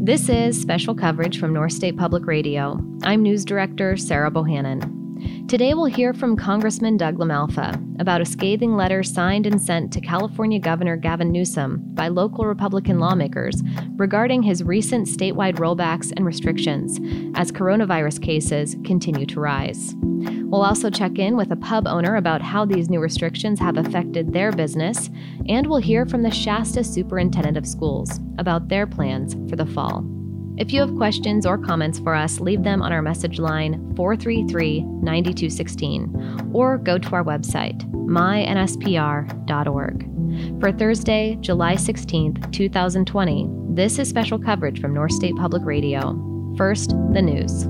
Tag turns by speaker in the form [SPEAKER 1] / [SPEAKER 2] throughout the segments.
[SPEAKER 1] This is special coverage from North State Public Radio. I'm News Director Sarah Bohannon. Today we'll hear from Congressman Doug LaMalfa about a scathing letter signed and sent to California Governor Gavin Newsom by local Republican lawmakers regarding his recent statewide rollbacks and restrictions as coronavirus cases continue to rise. We'll also check in with a pub owner about how these new restrictions have affected their business, and we'll hear from the Shasta Superintendent of Schools about their plans for the fall. If you have questions or comments for us, leave them on our message line 433-9216 or go to our website, mynspr.org. For Thursday, July 16th, 2020, this is special coverage from North State Public Radio. First, the news.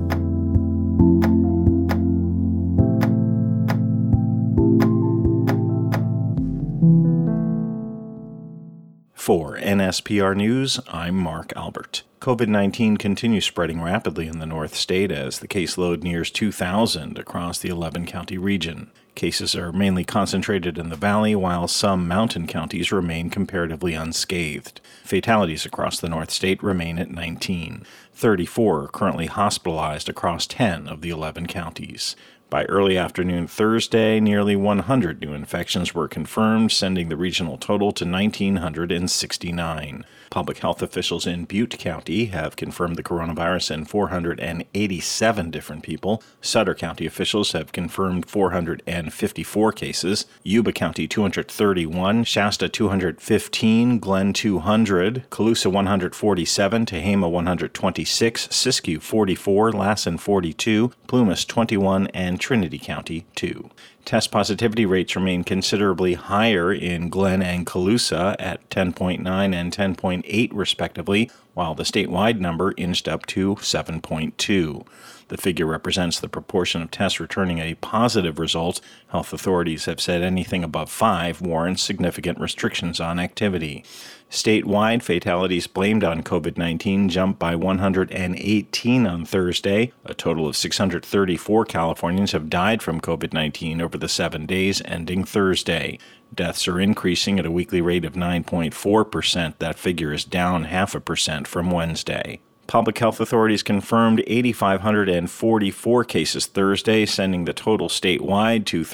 [SPEAKER 2] For NSPR News, I'm Mark Albert. COVID-19 continues spreading rapidly in the North State as the caseload nears 2,000 across the 11-county region. Cases are mainly concentrated in the valley, while some mountain counties remain comparatively unscathed. Fatalities across the North State remain at 19. 34 are currently hospitalized across 10 of the 11 counties. By early afternoon Thursday, nearly 100 new infections were confirmed, sending the regional total to 1,969. Public health officials in Butte County have confirmed the coronavirus in 487 different people. Sutter County officials have confirmed 454 cases. Yuba County 231, Shasta 215, Glen 200, Colusa 147, Tehama 126, Siskiyou 44, Lassen 42, Plumas 21, and Trinity County 2. Test positivity rates remain considerably higher in Glen and Colusa at 10.9 and 10.8 respectively, while the statewide number inched up to 7.2. The figure represents the proportion of tests returning a positive result. Health authorities have said anything above 5 warrants significant restrictions on activity. Statewide, fatalities blamed on COVID-19 jumped by 118 on Thursday. A total of 634 Californians have died from COVID-19 over the 7 days ending Thursday. Deaths are increasing at a weekly rate of 9.4%. That figure is down 0.5% from Wednesday. Public health authorities confirmed 8,544 cases Thursday, sending the total statewide to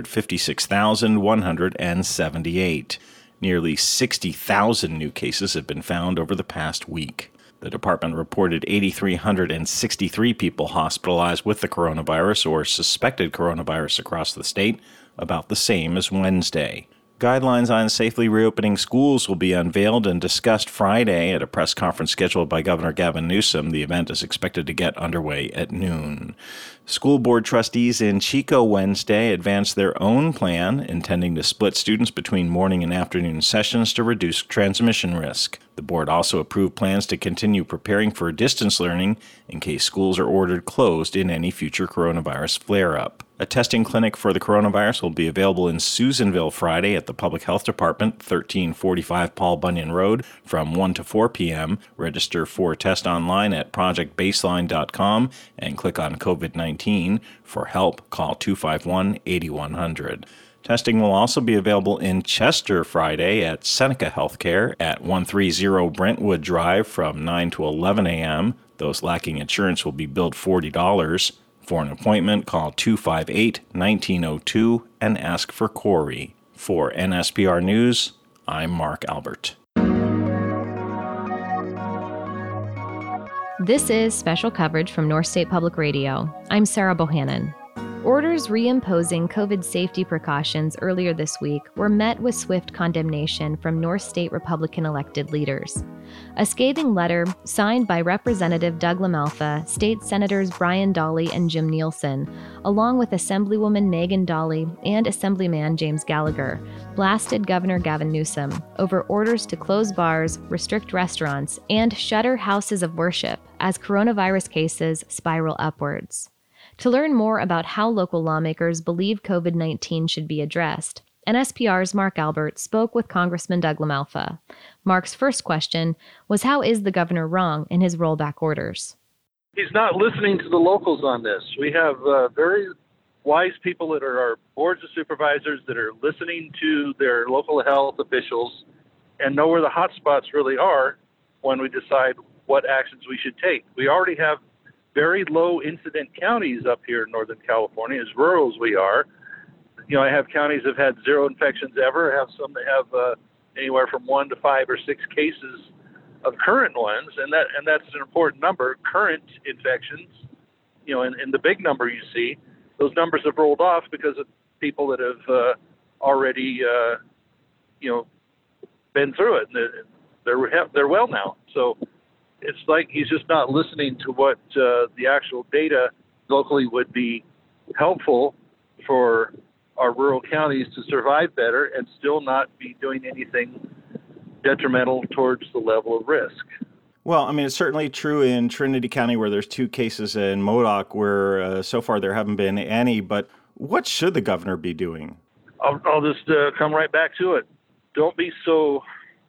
[SPEAKER 2] 356,178. Nearly 60,000 new cases have been found over the past week. The department reported 8,363 people hospitalized with the coronavirus or suspected coronavirus across the state, about the same as Wednesday. Guidelines on safely reopening schools will be unveiled and discussed Friday at a press conference scheduled by Governor Gavin Newsom. The event is expected to get underway at noon. School board trustees in Chico Wednesday advanced their own plan, intending to split students between morning and afternoon sessions to reduce transmission risk. The board also approved plans to continue preparing for distance learning in case schools are ordered closed in any future coronavirus flare-up. A testing clinic for the coronavirus will be available in Susanville Friday at the Public Health Department, 1345 Paul Bunyan Road, from 1 to 4 p.m. Register for a test online at projectbaseline.com and click on COVID-19. For help, call 251-8100. Testing will also be available in Chester Friday at Seneca Healthcare at 130 Brentwood Drive from 9 to 11 a.m. Those lacking insurance will be billed $40. For an appointment, call 258-1902 and ask for Corey. For NSPR News, I'm Mark Albert.
[SPEAKER 1] This is special coverage from North State Public Radio. I'm Sarah Bohannon. Orders reimposing COVID safety precautions earlier this week were met with swift condemnation from North State Republican elected leaders. A scathing letter signed by Representative Doug LaMalfa, State Senators Brian Dahle and Jim Nielsen, along with Assemblywoman Megan Dahle and Assemblyman James Gallagher, blasted Governor Gavin Newsom over orders to close bars, restrict restaurants, and shutter houses of worship as coronavirus cases spiral upwards. To learn more about how local lawmakers believe COVID-19 should be addressed, NSPR's Mark Albert spoke with Congressman Doug LaMalfa. Mark's first question was, how is the governor wrong in his rollback orders?
[SPEAKER 3] He's not listening to the locals on this. We have very wise people that are our boards of supervisors that are listening to their local health officials and know where the hot spots really are when we decide what actions we should take. We already have very low incident counties up here in Northern California, as rural as we are. I have counties that have had 0 infections ever. I have some that have anywhere from 1 to 5 or 6 cases of current ones, and that's an important number. Current infections, and the big number you see, those numbers have rolled off because of people that have already, been through it, and they're well now. So it's like he's just not listening to what the actual data locally would be helpful for our rural counties to survive better and still not be doing anything detrimental towards the level of risk.
[SPEAKER 2] Well, I mean, it's certainly true in Trinity County where there's 2 cases, in Modoc where so far there haven't been any. But what should the governor be doing?
[SPEAKER 3] I'll just come right back to it. Don't be so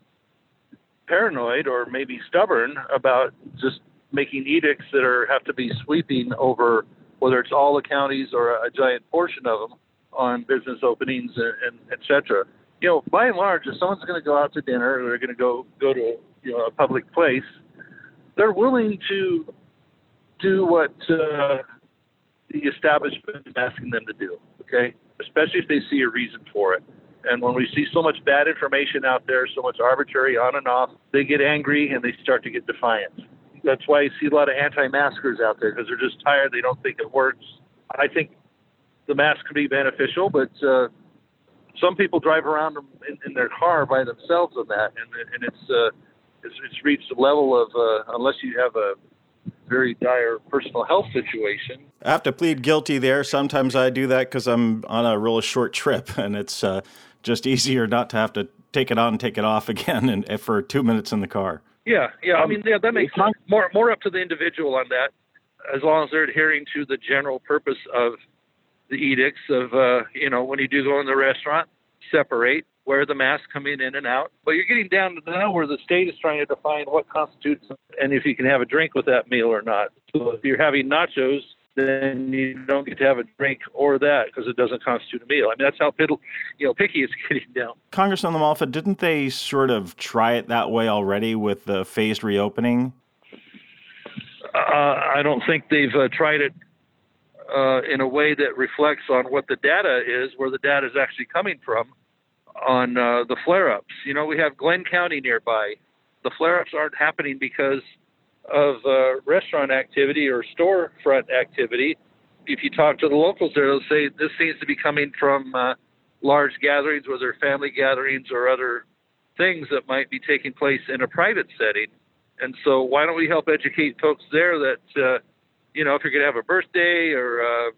[SPEAKER 3] paranoid or maybe stubborn about just making edicts that have to be sweeping over, whether it's all the counties or a giant portion of them, on business openings and et cetera. By and large, if someone's going to go out to dinner or they're going to go to a public place, they're willing to do what the establishment is asking them to do, okay? Especially if they see a reason for it. And when we see so much bad information out there, so much arbitrary on and off, they get angry and they start to get defiant. That's why you see a lot of anti-maskers out there, because they're just tired. They don't think it works. I think the mask can be beneficial, but some people drive around in their car by themselves on that, and it's reached a level of unless you have a very dire personal health situation.
[SPEAKER 2] I have to plead guilty there. Sometimes I do that because I'm on a real short trip, and it's just easier not to have to take it on and take it off again and for 2 minutes in the car.
[SPEAKER 3] Yeah. I mean, that makes sense. More up to the individual on that, as long as they're adhering to the general purpose of the edicts of, when you do go in the restaurant, separate, wear the mask coming in and out. But you're getting down to now where the state is trying to define what constitutes and if you can have a drink with that meal or not. So if you're having nachos, then you don't get to have a drink or that because it doesn't constitute a meal. I mean, that's how picky it's getting down.
[SPEAKER 2] Congressman LaMalfa, didn't they sort of try it that way already with the phased reopening?
[SPEAKER 3] I don't think they've tried it in a way that reflects on what the data is, where the data is actually coming from on the flare-ups. We have Glenn County nearby. The flare-ups aren't happening because of restaurant activity or storefront activity. If you talk to the locals there, they'll say this seems to be coming from large gatherings, whether they're family gatherings or other things that might be taking place in a private setting. And so why don't we help educate folks there that, if you're going to have a birthday or,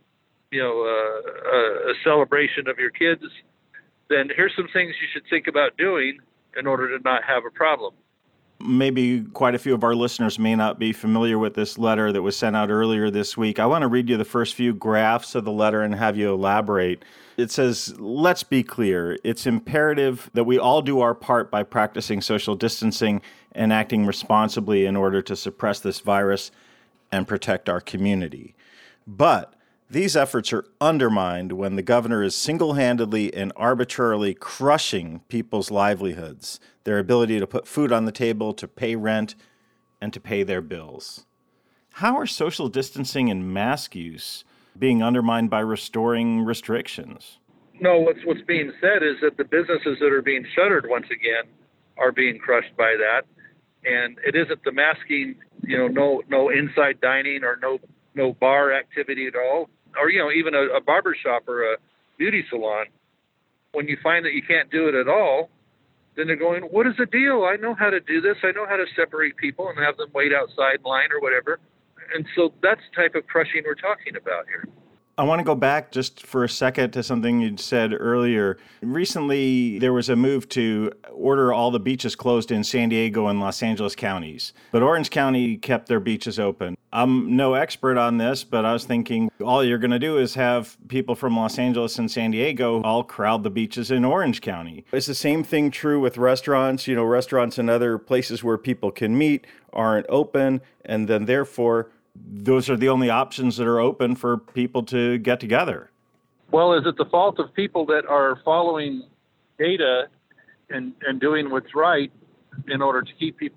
[SPEAKER 3] a celebration of your kids, then here's some things you should think about doing in order to not have a problem.
[SPEAKER 2] Maybe quite a few of our listeners may not be familiar with this letter that was sent out earlier this week. I want to read you the first few graphs of the letter and have you elaborate. It says, let's be clear. It's imperative that we all do our part by practicing social distancing and acting responsibly in order to suppress this virus and protect our community. But these efforts are undermined when the governor is single-handedly and arbitrarily crushing people's livelihoods, their ability to put food on the table, to pay rent, and to pay their bills. How are social distancing and mask use being undermined by restoring restrictions?
[SPEAKER 3] No, what's being said is that the businesses that are being shuttered once again are being crushed by that. And it isn't the masking, no inside dining or no bar activity at all, or, even a barber shop or a beauty salon. When you find that you can't do it at all, then they're going, what is the deal? I know how to do this. I know how to separate people and have them wait outside in line or whatever. And so that's the type of crushing we're talking about here.
[SPEAKER 2] I want to go back just for a second to something you'd said earlier. Recently, there was a move to order all the beaches closed in San Diego and Los Angeles counties, but Orange County kept their beaches open. I'm no expert on this, but I was thinking all you're going to do is have people from Los Angeles and San Diego all crowd the beaches in Orange County. Is the same thing true with restaurants? Restaurants and other places where people can meet aren't open, and then therefore those are the only options that are open for people to get together.
[SPEAKER 3] Well, is it the fault of people that are following data and doing what's right in order to keep people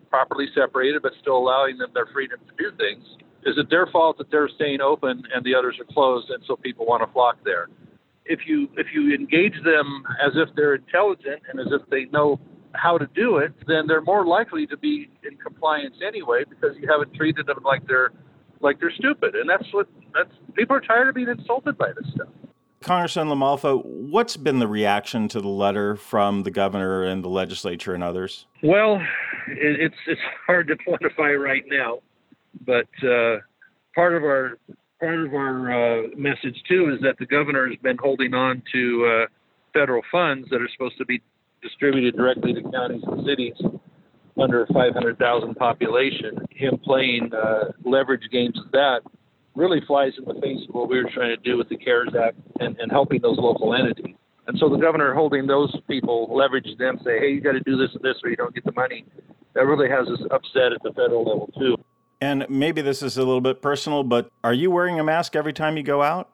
[SPEAKER 3] properly separated, but still allowing them their freedom to do things. Is it their fault that they're staying open and the others are closed, and so people want to flock there? If you engage them as if they're intelligent and as if they know how to do it, then they're more likely to be in compliance anyway, because you haven't treated them like they're stupid. And that's people are tired of being insulted by this stuff.
[SPEAKER 2] Congressman LaMalfa, what's been the reaction to the letter from the governor and the legislature and others?
[SPEAKER 3] Well, it's hard to quantify right now, but part of our message too is that the governor has been holding on to federal funds that are supposed to be distributed directly to counties and cities under 500,000 population. Him playing leverage games with that really flies in the face of what we were trying to do with the CARES Act and helping those local entities. And so the governor holding those people, leverage them, say, hey, you got to do this and this or you don't get the money, that really has us upset at the federal level too.
[SPEAKER 2] And maybe this is a little bit personal, but are you wearing a mask every time you go out?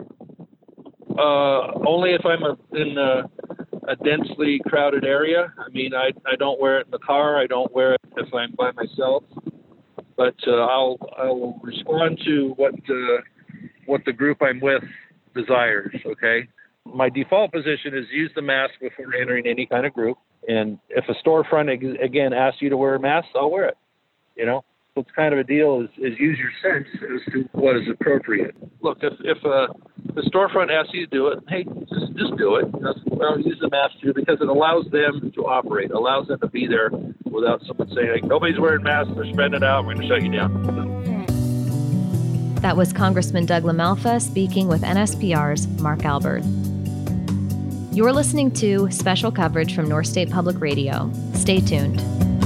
[SPEAKER 3] Only if I'm in a densely crowded area. I mean, I don't wear it in the car. I don't wear it if I'm by myself. But I'll respond to what the group I'm with desires. Okay. My default position is use the mask before entering any kind of group. And if a storefront again asks you to wear a mask, I'll wear it. You know. So it's kind of a deal is use your sense as to what is appropriate. Look, if the storefront asks you to do it, hey, just do it. I'll use the mask too, because it allows them to operate, allows them to be there without someone saying, like, nobody's wearing masks, they're spreading it out, we're going to shut you down.
[SPEAKER 1] That was Congressman Doug LaMalfa speaking with NSPR's Mark Albert. You're listening to special coverage from North State Public Radio. Stay tuned.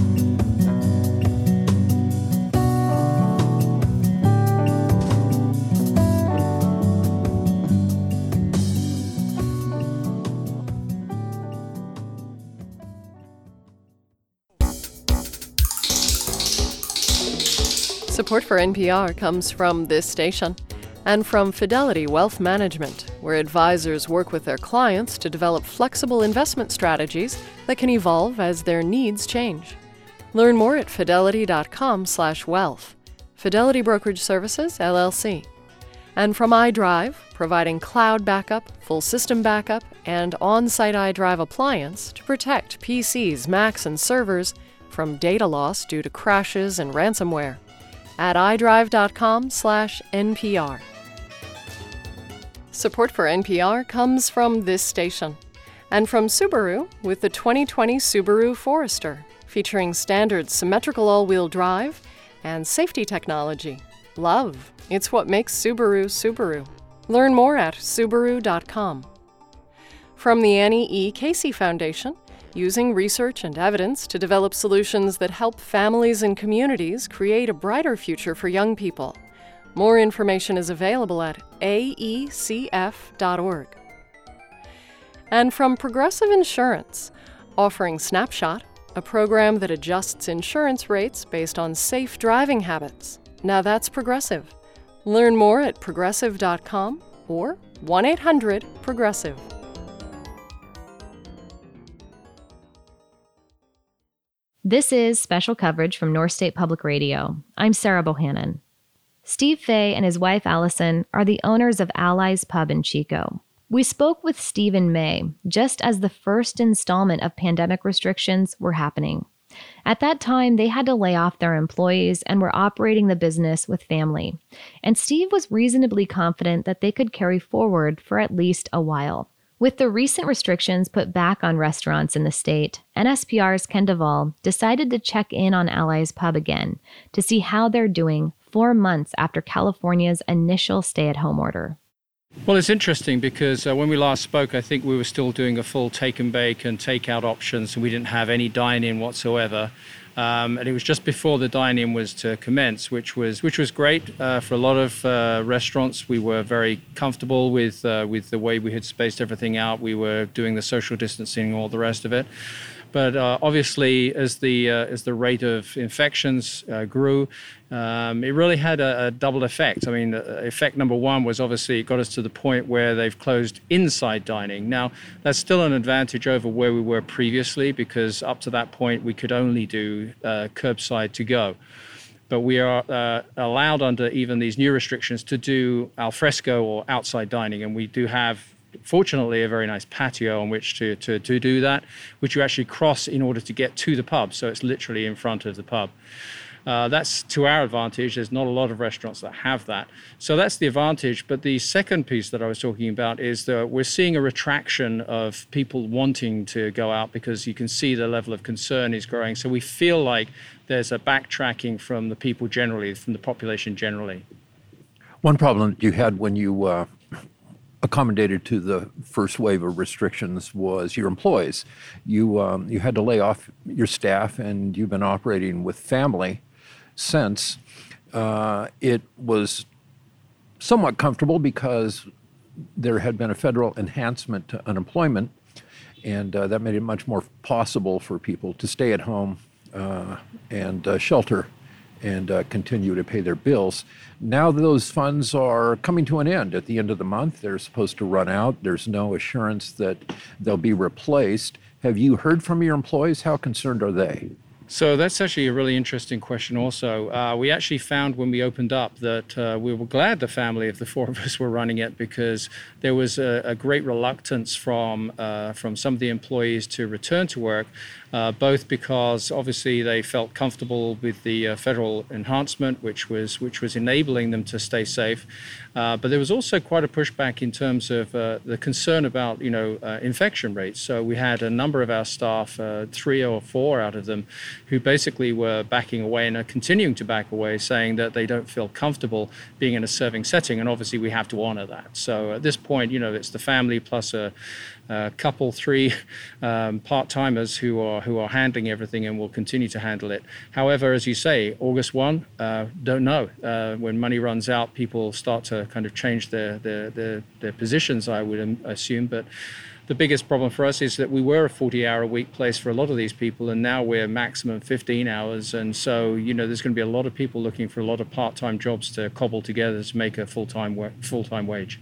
[SPEAKER 4] Support for NPR comes from this station and from Fidelity Wealth Management, where advisors work with their clients to develop flexible investment strategies that can evolve as their needs change. Learn more at fidelity.com/wealth. Fidelity Brokerage Services, LLC. And from iDrive, providing cloud backup, full system backup, and on-site iDrive appliance to protect PCs, Macs, and servers from data loss due to crashes and ransomware. At iDrive.com/NPR. Support for NPR comes from this station and from Subaru with the 2020 Subaru Forester, featuring standard symmetrical all-wheel drive and safety technology. Love, it's what makes Subaru Subaru. Learn more at Subaru.com. From the Annie E. Casey Foundation, using research and evidence to develop solutions that help families and communities create a brighter future for young people. More information is available at aecf.org. And from Progressive Insurance, offering Snapshot, a program that adjusts insurance rates based on safe driving habits. Now that's Progressive. Learn more at progressive.com or 1-800-PROGRESSIVE.
[SPEAKER 1] This is special coverage from North State Public Radio. I'm Sarah Bohannon. Steve Fay and his wife Allison are the owners of Allies Pub in Chico. We spoke with Steve in May, just as the first installment of pandemic restrictions were happening. At that time, they had to lay off their employees and were operating the business with family. And Steve was reasonably confident that they could carry forward for at least a while. With the recent restrictions put back on restaurants in the state, NSPR's Ken Duvall decided to check in on Allies Pub again to see how they're doing 4 months after California's initial stay-at-home order.
[SPEAKER 5] Well, it's interesting because when we last spoke, I think we were still doing a full take and bake and take-out options, and we didn't have any dine-in whatsoever. And it was just before the dine-in was to commence, which was great for a lot of restaurants. We were very comfortable with the way we had spaced everything out. We were doing the social distancing and all the rest of it. But obviously, as the rate of infections grew, it really had a double effect. I mean, effect number one was obviously it got us to the point where they've closed inside dining. Now, that's still an advantage over where we were previously, because up to that point we could only do curbside to go. But we are allowed under even these new restrictions to do al fresco or outside dining, and we do have, fortunately, a very nice patio on which to do that, which you actually cross in order to get to the pub. So it's literally in front of the pub. That's to our advantage. There's not a lot of restaurants that have that. So that's the advantage. But the second piece that I was talking about is that we're seeing a retraction of people wanting to go out, because you can see the level of concern is growing. So we feel like there's a backtracking from the people generally, from the population generally.
[SPEAKER 6] One problem that you had when you accommodated to the first wave of restrictions was your employees. You had to lay off your staff, and you've been operating with family since. It was somewhat comfortable because there had been a federal enhancement to unemployment, and that made it much more possible for people to stay at home and shelter and continue to pay their bills. Now those funds are coming to an end at the end of the month. They're supposed to run out. There's no assurance that they'll be replaced. Have you heard from your employees? How concerned are they?
[SPEAKER 5] So that's actually a really interesting question also. We actually found when we opened up that we were glad the family of the four of us were running it, because there was a great reluctance from some of the employees to return to work, both because obviously they felt comfortable with the federal enhancement, which was enabling them to stay safe. But there was also quite a pushback in terms of the concern about infection rates. So we had a number of our staff, 3 or 4 out of them, who basically were backing away and are continuing to back away, saying that they don't feel comfortable being in a serving setting. And obviously we have to honor that. So at this point, it's the family plus a couple, 3 part-timers who are handling everything and will continue to handle it. However, as you say, August 1, don't know. When money runs out, people start to kind of change their positions, I would assume. But the biggest problem for us is that we were a 40-hour-a-week place for a lot of these people, and now we're maximum 15 hours. And so, there's going to be a lot of people looking for a lot of part-time jobs to cobble together to make a full-time wage.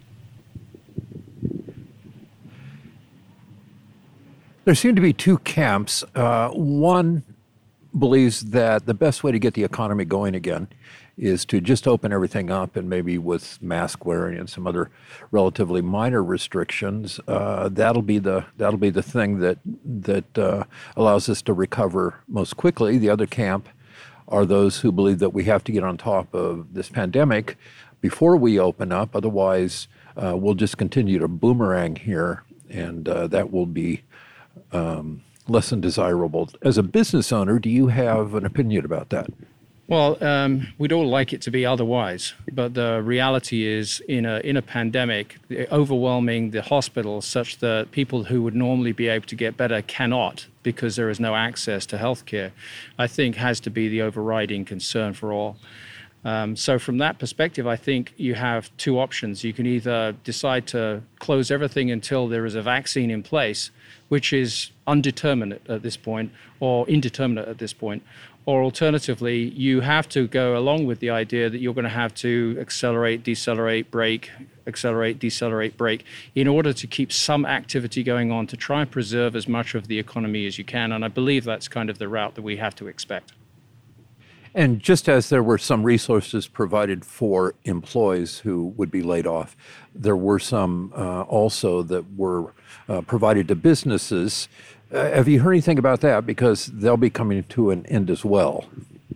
[SPEAKER 6] There seem to be 2 camps. One believes that the best way to get the economy going again is to just open everything up, and maybe with mask wearing and some other relatively minor restrictions, that'll be the thing that allows us to recover most quickly. The other camp are those who believe that we have to get on top of this pandemic before we open up. Otherwise, we'll just continue to boomerang here, and that will be less than desirable. As a business owner, do you have an opinion about that?
[SPEAKER 5] Well, we'd all like it to be otherwise, but the reality is, in a pandemic, overwhelming the hospitals such that people who would normally be able to get better cannot, because there is no access to healthcare, I think has to be the overriding concern for all. So from that perspective, I think you have 2 options. You can either decide to close everything until there is a vaccine in place, which is undeterminate at this point, or indeterminate at this point. Or alternatively, you have to go along with the idea that you're going to have to accelerate, decelerate, brake, accelerate, decelerate, brake, in order to keep some activity going on to try and preserve as much of the economy as you can. And I believe that's kind of the route that we have to expect.
[SPEAKER 6] And just as there were some resources provided for employees who would be laid off, there were some also that were provided to businesses. Have you heard anything about that? Because they'll be coming to an end as well.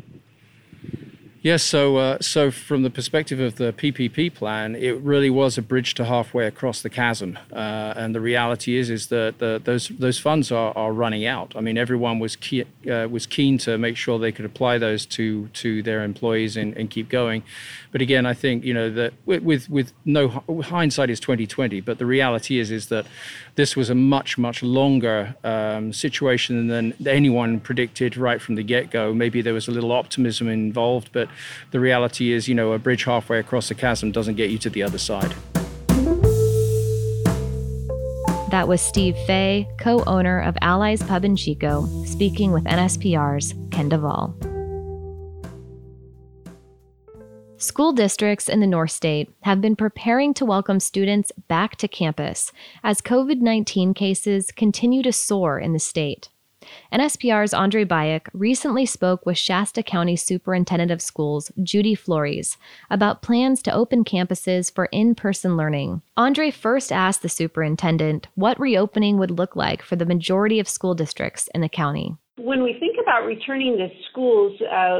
[SPEAKER 5] Yes, so from the perspective of the PPP plan, it really was a bridge to halfway across the chasm. And the reality is that those funds are running out. I mean, everyone was keen to make sure they could apply those to their employees and keep going. But again, I think that with no hindsight is 2020. But the reality is that this was a much longer situation than anyone predicted right from the get-go. Maybe there was a little optimism involved, but the reality is, a bridge halfway across the chasm doesn't get you to the other side.
[SPEAKER 1] That was Steve Fay, co-owner of Allies Pub in Chico, speaking with NSPR's Ken Duvall. School districts in the North State have been preparing to welcome students back to campus as COVID-19 cases continue to soar in the state. NSPR's Andre Bayek recently spoke with Shasta County Superintendent of Schools, Judy Flores, about plans to open campuses for in-person learning. Andre first asked the superintendent what reopening would look like for the majority of school districts in the county.
[SPEAKER 7] When we think about returning to schools,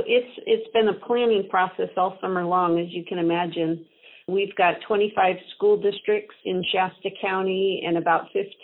[SPEAKER 7] it's been a planning process all summer long, as you can imagine. We've got 25 school districts in Shasta County and about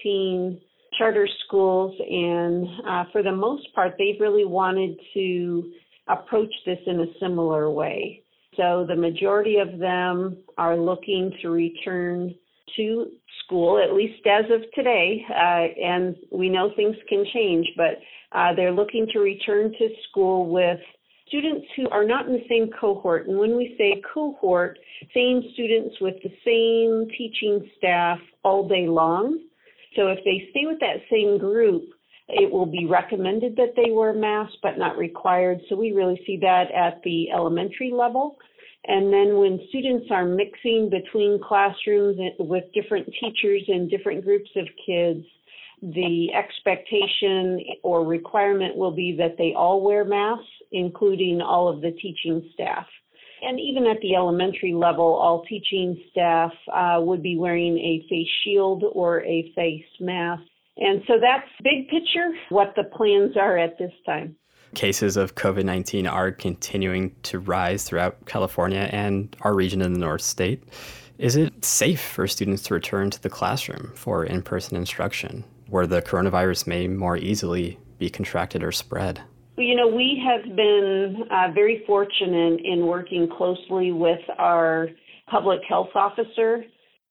[SPEAKER 7] 15 charter schools, and for the most part, they've really wanted to approach this in a similar way. So the majority of them are looking to return to school, at least as of today, and we know things can change, but they're looking to return to school with students who are not in the same cohort. And when we say cohort, same students with the same teaching staff all day long. So if they stay with that same group, it will be recommended that they wear masks, but not required. So we really see that at the elementary level. And then when students are mixing between classrooms with different teachers and different groups of kids, the expectation or requirement will be that they all wear masks, including all of the teaching staff. And even at the elementary level, all teaching staff would be wearing a face shield or a face mask. And so that's big picture, what the plans are at this time.
[SPEAKER 8] Cases of COVID-19 are continuing to rise throughout California and our region in the North State. Is it safe for students to return to the classroom for in-person instruction, where the coronavirus may more easily be contracted or spread?
[SPEAKER 7] You know, we have been very fortunate in working closely with our public health officer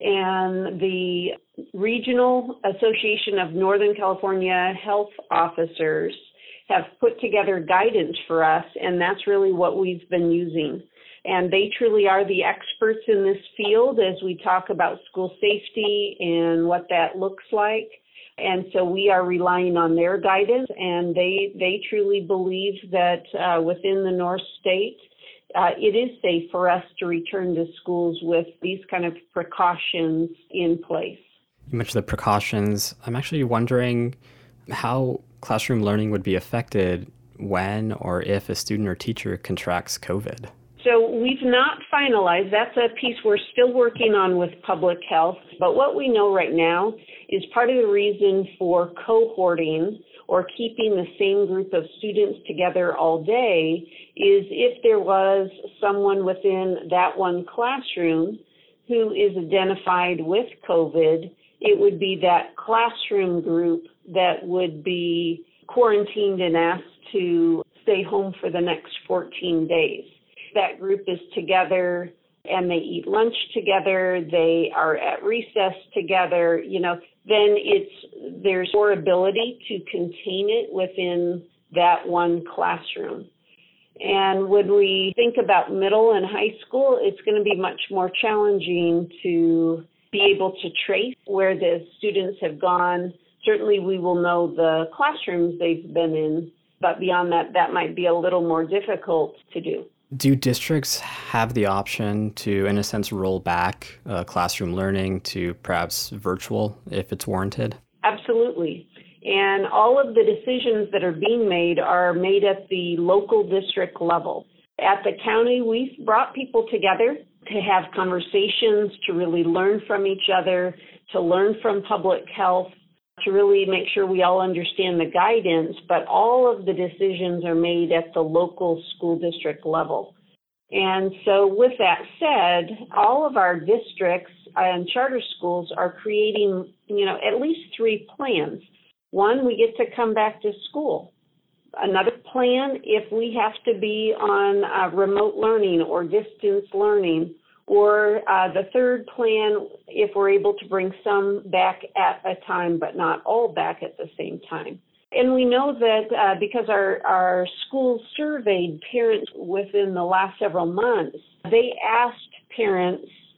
[SPEAKER 7] and the Regional Association of Northern California Health Officers have put together guidance for us, and that's really what we've been using. And they truly are the experts in this field as we talk about school safety and what that looks like. And so we are relying on their guidance, and they truly believe that within the North State, it is safe for us to return to schools with these kind of precautions in place.
[SPEAKER 8] You mentioned the precautions. I'm actually wondering how classroom learning would be affected when or if a student or teacher contracts COVID.
[SPEAKER 7] So we've not finalized. That's a piece we're still working on with public health. But what we know right now is part of the reason for cohorting or keeping the same group of students together all day is if there was someone within that one classroom who is identified with COVID, it would be that classroom group that would be quarantined and asked to stay home for the next 14 days. That group is together and they eat lunch together, they are at recess together, then there's more ability to contain it within that one classroom. And when we think about middle and high school, it's going to be much more challenging to be able to trace where the students have gone. Certainly we will know the classrooms they've been in, but beyond that, that might be a little more difficult to do.
[SPEAKER 8] Do districts have the option to, in a sense, roll back classroom learning to perhaps virtual if it's warranted?
[SPEAKER 7] Absolutely. And all of the decisions that are being made are made at the local district level. At the county, we've brought people together to have conversations, to really learn from each other, to learn from public health, to really make sure we all understand the guidance, but all of the decisions are made at the local school district level. And so with that said, all of our districts and charter schools are creating, at least 3 plans. One, we get to come back to school. Another plan, if we have to be on remote learning or distance learning. Or the third plan, if we're able to bring some back at a time, but not all back at the same time. And we know that because our schools surveyed parents within the last several months, they asked parents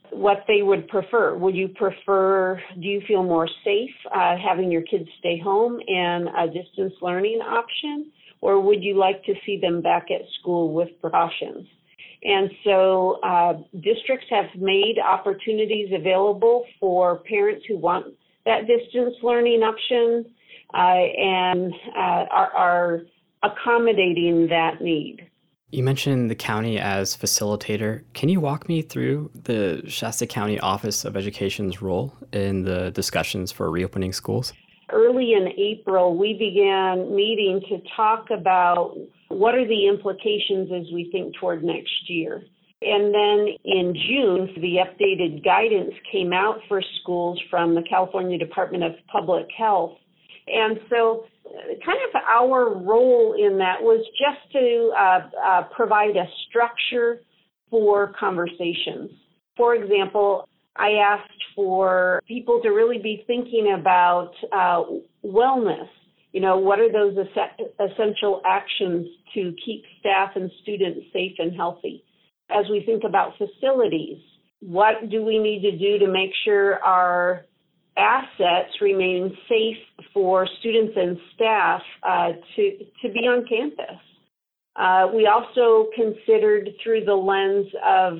[SPEAKER 7] what they would prefer. Do you feel more safe having your kids stay home and a distance learning option, or would you like to see them back at school with precautions? And so districts have made opportunities available for parents who want that distance learning option and are accommodating that need.
[SPEAKER 8] You mentioned the county as facilitator. Can you walk me through the Shasta County Office of Education's role in the discussions for reopening schools?
[SPEAKER 7] Early in April, we began meeting to talk about what are the implications as we think toward next year. And then in June, the updated guidance came out for schools from the California Department of Public Health. And so kind of our role in that was just to provide a structure for conversations. For example, I asked for people to really be thinking about wellness. What are those essential actions to keep staff and students safe and healthy? As we think about facilities, what do we need to do to make sure our assets remain safe for students and staff to be on campus? We also considered through the lens of,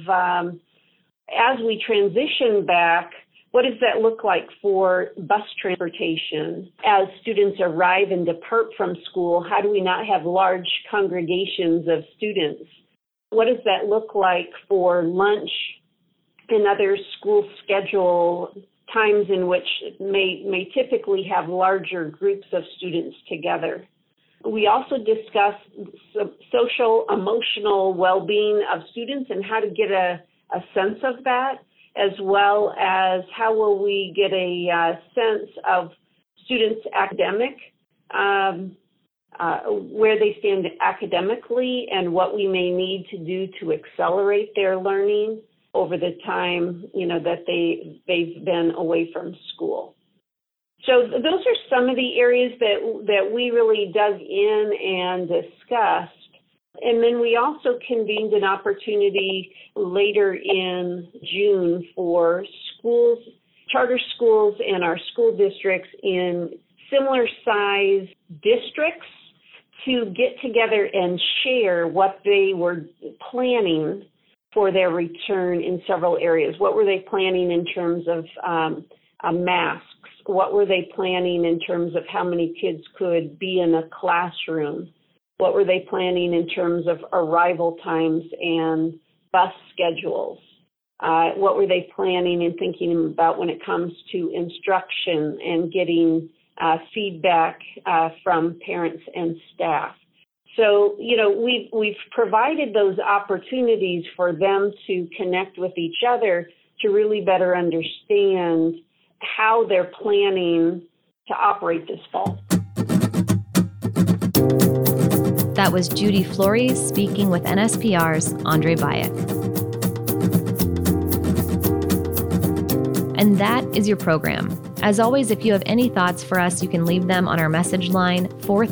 [SPEAKER 7] as we transition back, what does that look like for bus transportation? As students arrive and depart from school, how do we not have large congregations of students? What does that look like for lunch and other school schedule times in which may typically have larger groups of students together? We also discussed social, emotional well-being of students and how to get a sense of that, as well as how will we get a sense of students' academic, where they stand academically and what we may need to do to accelerate their learning over the time, that they've been away from school. So those are some of the areas that we really dug in and discussed. And then we also convened an opportunity later in June for schools, charter schools, and our school districts in similar size districts to get together and share what they were planning for their return in several areas. What were they planning in terms of masks? What were they planning in terms of how many kids could be in a classroom? What were they planning in terms of arrival times and bus schedules? What were they planning and thinking about when it comes to instruction and getting feedback from parents and staff? So, we've provided those opportunities for them to connect with each other to really better understand how they're planning to operate this fall.
[SPEAKER 1] That was Judy Flores speaking with NSPR's Andre Bayek. And that is your program. As always, if you have any thoughts for us, you can leave them on our message line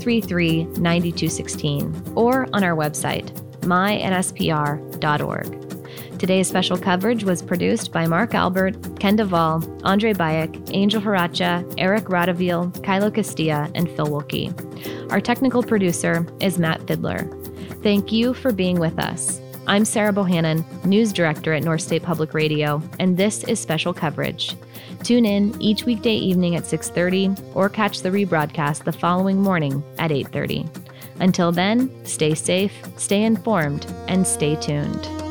[SPEAKER 1] 433-9216 or on our website, mynspr.org. Today's special coverage was produced by Mark Albert, Ken Duvall, Andre Bayek, Angel Haracha, Eric Radaville, Kylo Castilla, and Phil Wilkie. Our technical producer is Matt Fidler. Thank you for being with us. I'm Sarah Bohannon, News Director at North State Public Radio, and this is Special Coverage. Tune in each weekday evening at 6:30 or catch the rebroadcast the following morning at 8:30. Until then, stay safe, stay informed, and stay tuned.